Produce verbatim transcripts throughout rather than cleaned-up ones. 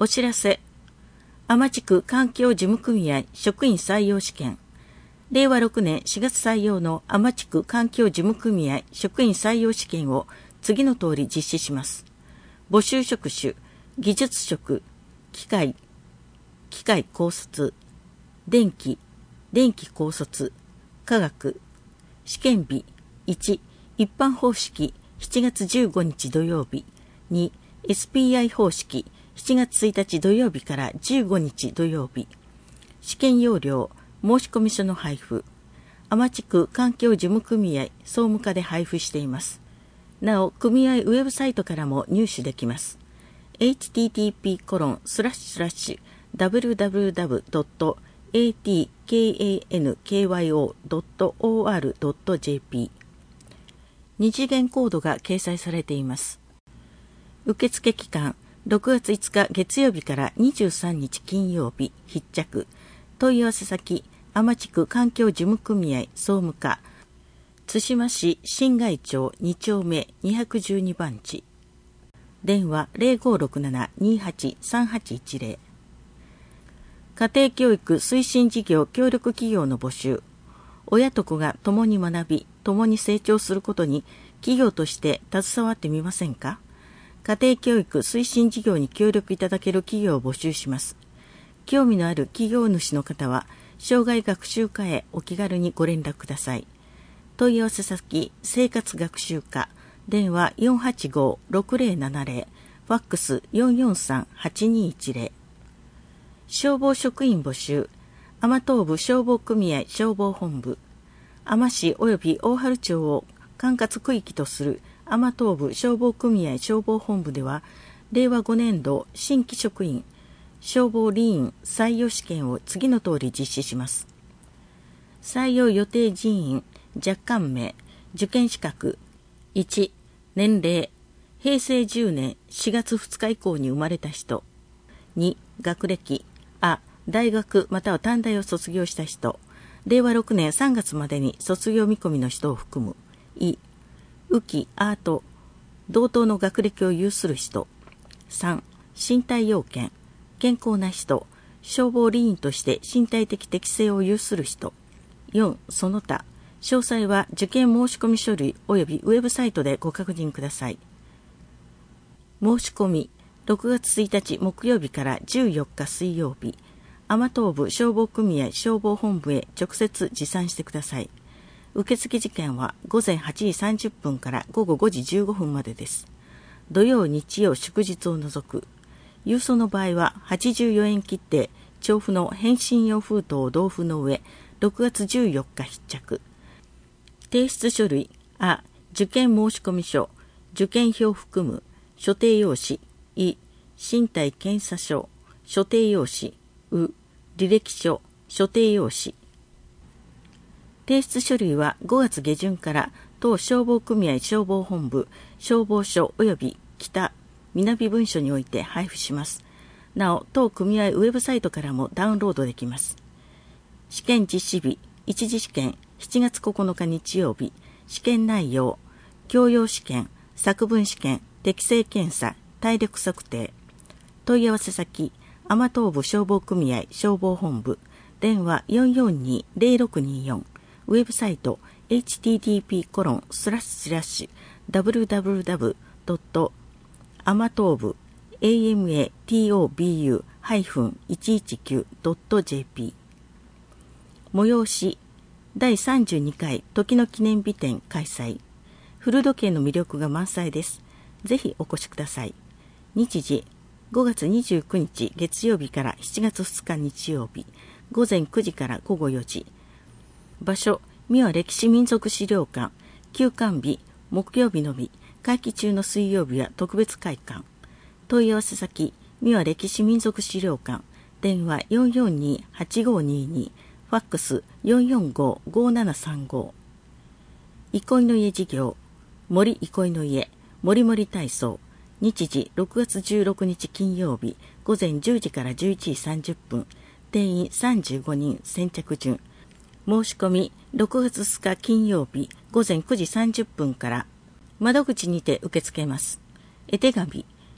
お知らせ。天地区環境事務組合職員採用試験。れいわろくねんしがつ採用の天地区環境事務組合職員採用試験を次の通り実施します。募集職種、技術職、機械、機械高卒、電気、電気高卒、科学。試験日、いち、一般方式、しちがつじゅうごにち土曜日。に、エスピーアイ 方式、しちがつついたち土曜日からじゅうごにち土曜日。試験要領、申込書の配布。天地区環境事務組合総務課で配布しています。なお、組合ウェブサイトからも入手できます。エイチティーティーピーコロンスラッシュスラッシュダブリューダブリューダブリュードットエーティーケーエーエヌケーワイオードットオーアールドットジェーピー。二次元コードが掲載されています。受付期間、ろくがついつか月曜日からにじゅうさんにち金曜日必着。問い合わせ先、天地区環境事務組合総務課、津島市新街町にちょうめにひゃくじゅうにばんち。電話 ゼロごろくなな にはち さんはちいちゼロ。家庭教育推進事業協力企業の募集。親と子が共に学び、共に成長することに企業として携わってみませんか？家庭教育推進事業に協力いただける企業を募集します。興味のある企業主の方は、生涯学習課へお気軽にご連絡ください。問い合わせ先、生活学習課、電話 よんはちご ろくゼロななゼロ、ファックス よんよんさん はちにいちゼロ。消防職員募集、天東部消防組合消防本部、天市及び大原町を管轄区域とする天東部消防組合消防本部では、れいわごねんど新規職員、消防理員採用試験を次の通り実施します。採用予定人員、若干名、受験資格、いち、年齢、へいせいじゅうねんしがつふつか以降に生まれた人。に、学歴、あ、大学または短大を卒業した人。れいわろくねんさんがつまでに卒業見込みの人を含む。い、雨季、アート、同等の学歴を有する人。さん、身体要件、健康な人、消防理員として身体的適性を有する人。よん、その他。詳細は受験申込書類及びウェブサイトでご確認ください。申し込み、ろくがつついたち木曜日からじゅうよっか水曜日、天東部消防組合消防本部へ直接持参してください。受付時間はごぜんはちじさんじゅっぷんからごごごじじゅうごふんまでです。土曜、日曜、祝日を除く。郵送の場合ははちじゅうよえん切手、調布の返信用封筒を同封の上、ろくがつじゅうよっか必着。提出書類、あ、受験申込書、受験票含む、所定用紙、い、身体検査書、所定用紙、う、履歴書、所定用紙。提出書類はごがつげじゅんから当消防組合消防本部、消防署及び北、南分署において配布します。なお、当組合ウェブサイトからもダウンロードできます。試験実施日、一次試験、しちがつここのか日曜日、試験内容、教養試験、作文試験、適性検査、体力測定。問い合わせ先、天東部消防組合消防本部、電話 よんよんに ゼロろくによん、ウェブサイト、エイチティーティーピーコロンスラッシュスラッシュダブリューダブリューダブリュードット天東部 エーエムエーティーオービーユー ハイフン いちいちきゅう ドット ジェーピー。催し、だいさんじゅうにかい時の記念日展開催。古時計の魅力が満載です。ぜひお越しください。日時、ごがつにじゅうくにち月曜日からしちがつふつか日曜日、ごぜんくじからごごよじ。場所、三輪歴史民俗資料館、休館日、木曜日のみ、会期中の水曜日は特別会館。問い合わせ先、三輪歴史民俗資料館、電話 よんよんに はちごにに、ファックス よんよんご ごななさんご。憩いの家事業、森憩いの家、もりもり体操。日時ろくがつじゅうろくにち金曜日、ごぜんじゅうじからじゅういちじさんじゅっぷん。定員さんじゅうごにん、先着順。申し込みろくがつつか金曜日、ごぜんくじさんじゅっぷんから窓口にて受け付けます。絵手紙、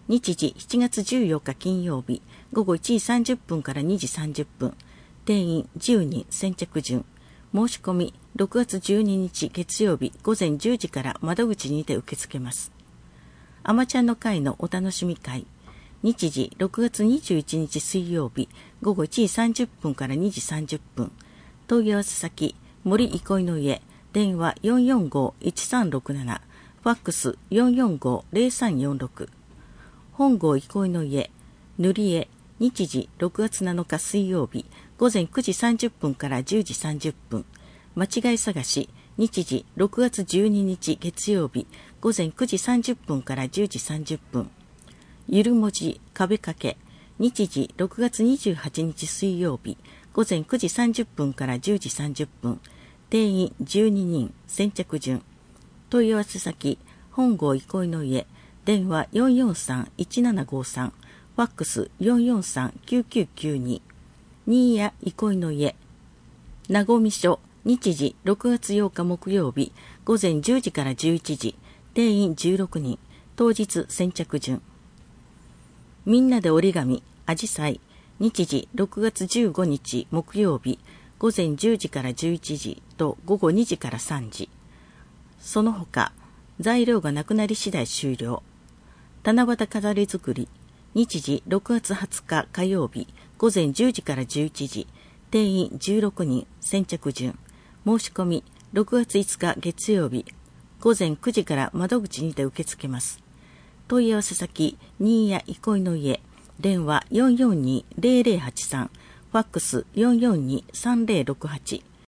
日時しちがつじゅうよっか金曜日、午後いちじさんじゅっぷんからにじさんじゅっぷん。定員じゅうにん、先着順。申し込みろくがつじゅうににち月曜日午前じゅうじから窓口にて受け付けます。あまちゃんの会のお楽しみ会。日時ろくがつにじゅういちにち水曜日午後いちじさんじゅっぷんからにじさんじゅっぷん。問い合わせ先、森憩いの家、電話 よんよんごーいちさんろくなな、ファックス よんよんごーぜろさんよんろく。本郷憩いの家、塗り絵、日時ろくがつなのか水曜日、午前くじさんじゅっぷんからじゅうじさんじゅっぷん。間違い探し、日時ろくがつじゅうににち月曜日、午前くじさんじゅっぷんからじゅうじさんじゅっぷん。ゆる文字、壁掛け、日時ろくがつにじゅうはちにち水曜日、午前くじさんじゅっぷんからじゅうじさんじゅっぷん。定員じゅうににん、先着順。問い合わせ先、本郷憩いの家、電話 よんよんさんいちななごさん、ファックス よんよんさんきゅうきゅうきゅうに。新谷憩いの家、なごみ署、日時ろくがつようか木曜日、午前じゅうじからじゅういちじ、定員じゅうろくにん、当日先着順。みんなで折り紙、あじさい、日時ろくがつじゅうごにち木曜日、午前じゅうじからじゅういちじと午後にじからさんじ。その他、材料がなくなり次第終了。七夕飾り作り、日時ろくがつはつか火曜日、午前じゅうじからじゅういちじ、定員じゅうろくにん、先着順。申し込みろくがついつか月曜日、午前くじから窓口にて受け付けます。問い合わせ先、新谷憩いの家、電話 よんよんにーぜろぜろはちさん、ファックス よんよんにーさんぜろろくはち。